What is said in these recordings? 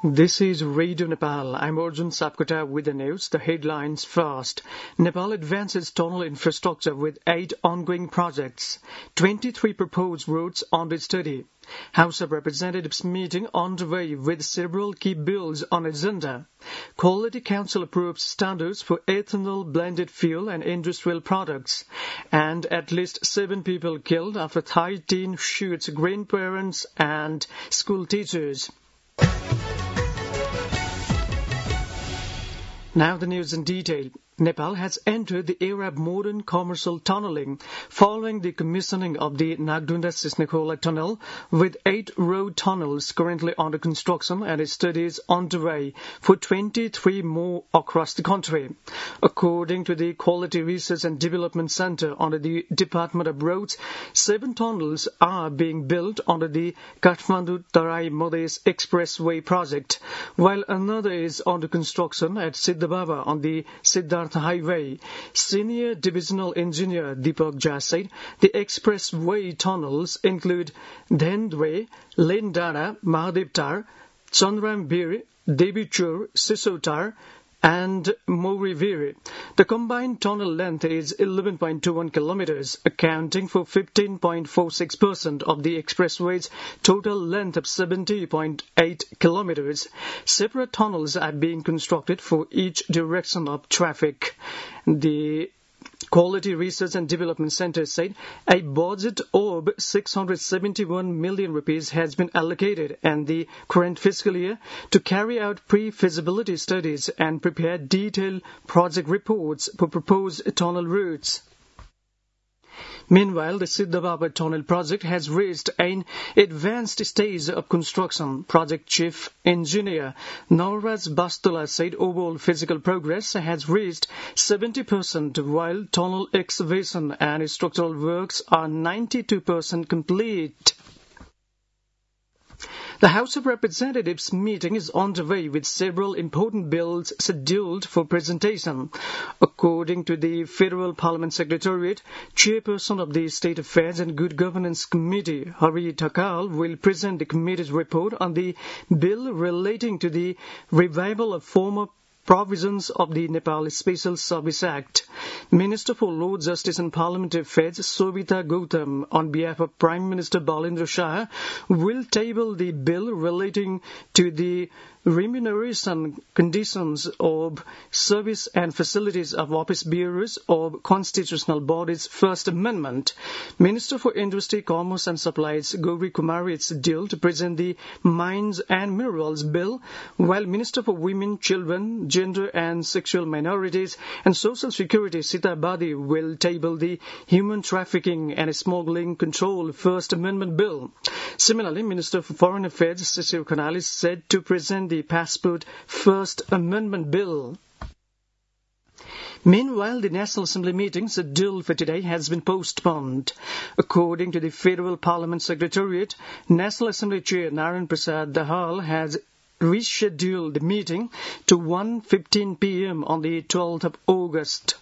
This is Radio Nepal. I'm Arjun Sapkota with the news. The headlines first. Nepal advances tunnel infrastructure with 8 ongoing projects. 23 proposed routes under study. House of Representatives meeting underway with several key bills on agenda. Quality Council approves standards for ethanol, blended fuel and industrial products. And at least 7 people killed after Thai teen shoots grandparents and school teachers. Now the news in detail. Nepal has entered the era of modern commercial tunneling following the commissioning of the Nagdunda-Sisnekhola tunnel with 8 road tunnels currently under construction and studies underway for 23 more across the country. According to the Quality Research and Development Center under the Department of Roads, 7 tunnels are being built under the Kathmandu-Tarai Madhes Expressway project, while another is under construction at Siddhababa on the Siddhartha Highway. Senior Divisional Engineer Deepak Jha said the expressway tunnels include Dhendwe, Lendana, Mahadevtar, Chandrambir, Devichur, Sisotar, and Moriviri. The combined tunnel length is 11.21 kilometers, accounting for 15.46% of the expressway's total length of 70.8 kilometers. Separate tunnels are being constructed for each direction of traffic. The Quality Research and Development Center said a budget of 671 million rupees has been allocated in the current fiscal year to carry out pre-feasibility studies and prepare detailed project reports for proposed tunnel routes. Meanwhile, the Siddhababa tunnel project has reached an advanced stage of construction. Project Chief Engineer Nauraj Bastula said overall physical progress has reached 70%, while tunnel excavation and structural works are 92% complete. The House of Representatives meeting is underway with several important bills scheduled for presentation. According to the Federal Parliament Secretariat, Chairperson of the State Affairs and Good Governance Committee, Hari Thakal, will present the committee's report on the bill relating to the revival of former provisions of the Nepal Special Service Act. Minister for Law, Justice and Parliamentary Affairs, Sobhita Gautam, on behalf of Prime Minister Balendra Shah, will table the bill relating to the remuneration conditions of service and facilities of office bearers of constitutional bodies First Amendment. Minister for Industry, Commerce and Supplies, Gauri Kumari, is due to present the Mines and Minerals Bill, while Minister for Women, Children, Gender and Sexual Minorities and Social Security, Sita Badi, will table the Human Trafficking and Smuggling Control First Amendment Bill. Similarly, Minister for Foreign Affairs, Shishir Khanal, is said to present the Passport First Amendment Bill. Meanwhile, the National Assembly meeting scheduled for today has been postponed. According to the Federal Parliament Secretariat, National Assembly Chair Narayan Prasad Dahal has rescheduled the meeting to 1:15 p.m. on the 12th of August.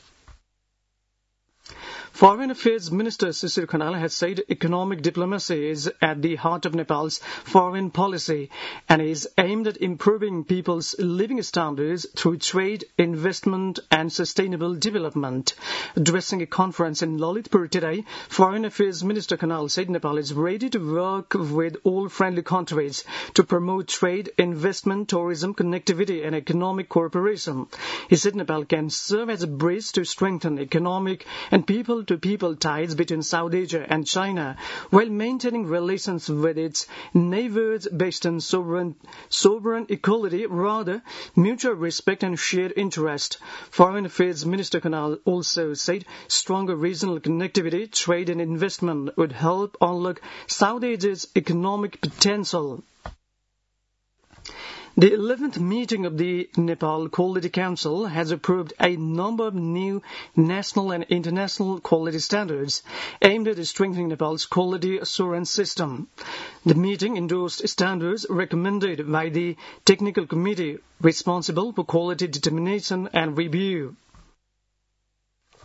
Foreign Affairs Minister Shishir Khanal has said economic diplomacy is at the heart of Nepal's foreign policy and is aimed at improving people's living standards through trade, investment and sustainable development. Addressing a conference in Lalitpur today, Foreign Affairs Minister Khanal said Nepal is ready to work with all friendly countries to promote trade, investment, tourism, connectivity and economic cooperation. He said Nepal can serve as a bridge to strengthen economic and people-to-people ties between South Asia and China, while maintaining relations with its neighbors based on sovereign equality, rather mutual respect and shared interest. Foreign Affairs Minister Khanal also said stronger regional connectivity, trade and investment would help unlock South Asia's economic potential. The 11th meeting of the Nepal Quality Council has approved a number of new national and international quality standards aimed at strengthening Nepal's quality assurance system. The meeting endorsed standards recommended by the Technical Committee responsible for quality determination and review.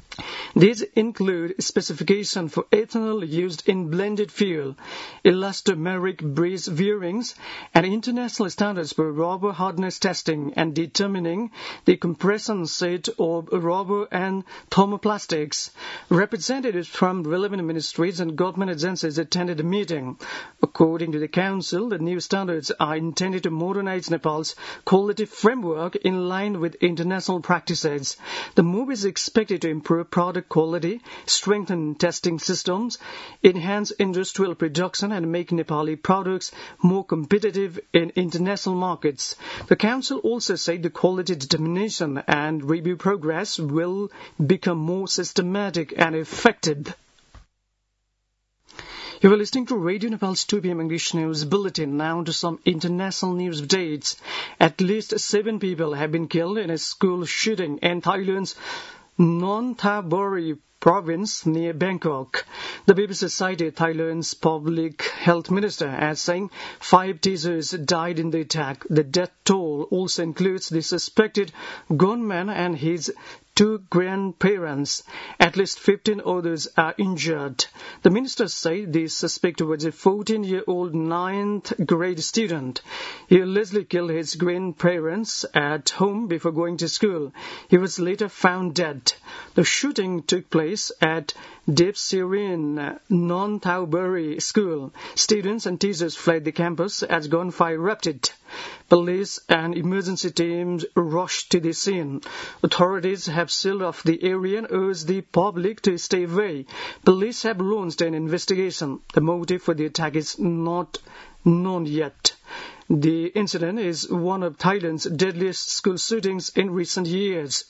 These include specification for ethanol used in blended fuel, elastomeric breeze bearings, and international standards for rubber hardness testing and determining the compression set of rubber and thermoplastics. Representatives from relevant ministries and government agencies attended the meeting. According to the Council, the new standards are intended to modernize Nepal's quality framework in line with international practices. The move is expected to improve product quality, strengthen testing systems, enhance industrial production, and make Nepali products more competitive in international markets. The Council also said the quality determination and review progress will become more systematic and effective. You are listening to Radio Nepal's 2 p.m. English News Bulletin. Now to some international news updates. At least 7 people have been killed in a school shooting in Thailand's Nonthaburi province near Bangkok. The BBC cited Thailand's public health minister as saying 5 teachers died in the attack. The death toll also includes the suspected gunman and his 2 grandparents. At least 15 others are injured. The minister said the suspect was a 14-year-old 9th grade student. He allegedly killed his grandparents at home before going to school. He was later found dead. The shooting took place at Depsirin Nonthaburi School. Students and teachers fled the campus as gunfire erupted. Police and emergency teams rushed to the scene. Authorities have sealed off the area and urged the public to stay away. Police have launched an investigation. The motive for the attack is not known yet. The incident is one of Thailand's deadliest school shootings in recent years.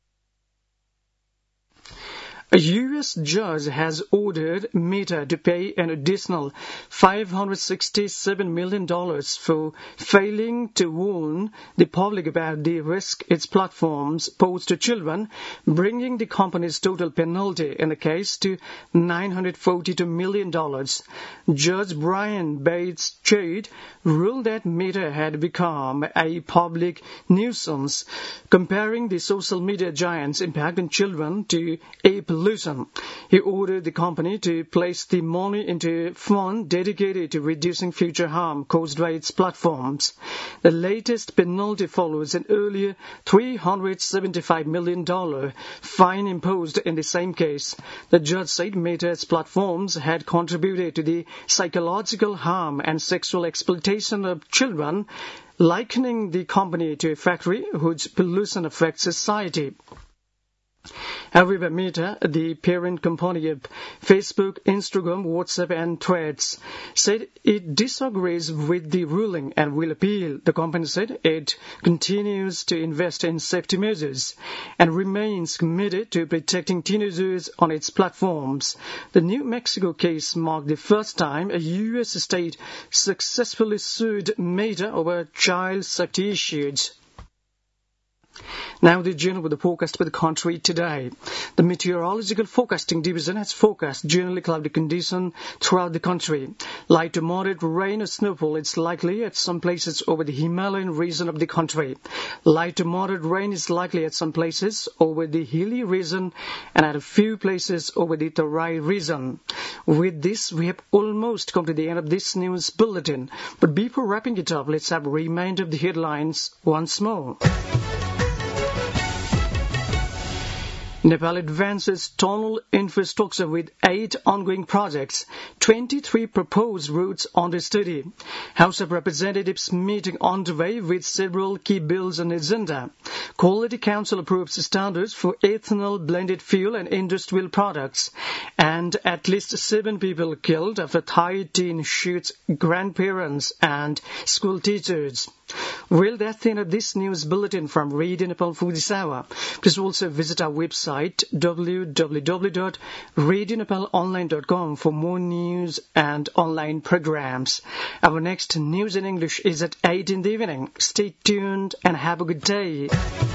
A U.S. judge has ordered Meta to pay an additional $567 million for failing to warn the public about the risk its platforms pose to children, bringing the company's total penalty in the case to $942 million. Judge Brian Bates Chade ruled that Meta had become a public nuisance, comparing the social media giant's impact on children to a pollution. He ordered the company to place the money into a fund dedicated to reducing future harm caused by its platforms. The latest penalty follows an earlier $375 million fine imposed in the same case. The judge said Meta's platforms had contributed to the psychological harm and sexual exploitation of children, likening the company to a factory whose pollution affects society. However, Meta, the parent company of Facebook, Instagram, WhatsApp and Threads, said it disagrees with the ruling and will appeal. The company said it continues to invest in safety measures and remains committed to protecting teenagers on its platforms. The New Mexico case marked the first time a U.S. state successfully sued Meta over child safety issues. Now the journal with the forecast for the country today. The Meteorological Forecasting Division has forecast generally cloudy conditions throughout the country. Light to moderate rain or snowfall is likely at some places over the Himalayan region of the country. Light to moderate rain is likely at some places over the hilly region and at a few places over the Terai region. With this, we have almost come to the end of this news bulletin. But before wrapping it up, let's have a reminder of the headlines once more. Nepal advances tunnel infrastructure with 8 ongoing projects, 23 proposed routes under study. House of Representatives meeting underway with several key bills on agenda. Quality Council approves standards for ethanol blended fuel and industrial products. And at least 7 people killed after Thai teen shoots grandparents and school teachers. Well, that's the end of this news bulletin from Radio Nepal Fujisawa. Please also visit our website www.radionepalonline.com for more news and online programs. Our next news in English is at 8 in the evening. Stay tuned and have a good day.